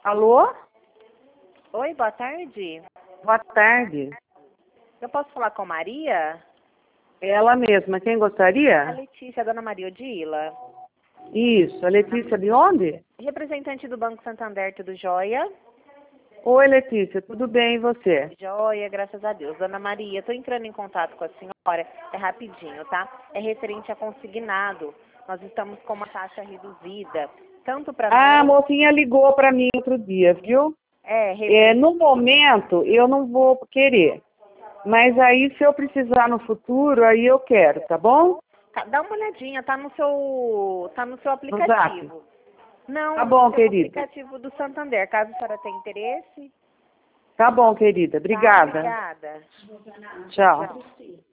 Alô? Oi, boa tarde. Boa tarde. Eu posso falar com a Maria? Ela mesma, quem A gostaria? Letícia, a dona Maria Odila. Isso, a Letícia de onde? Representante do Banco Santander, tudo jóia? Oi, Letícia, tudo bem e você? Jóia, graças a Deus. Dona Maria, estou entrando em contato com a senhora, é rapidinho, tá? É referente a consignado. Nós estamos com uma taxa reduzida, tanto para A nós... mocinha ligou para mim outro dia, viu? referente... No momento, eu não vou querer. Mas aí, se eu precisar no futuro, aí eu quero, tá bom? Dá uma olhadinha, tá no seu No Zap. aplicativo. Não, Tá bom, no seu querida. aplicativo do Santander. Caso a senhora tenha interesse, Tá bom, querida. tá? Obrigada. Obrigada. Tchau.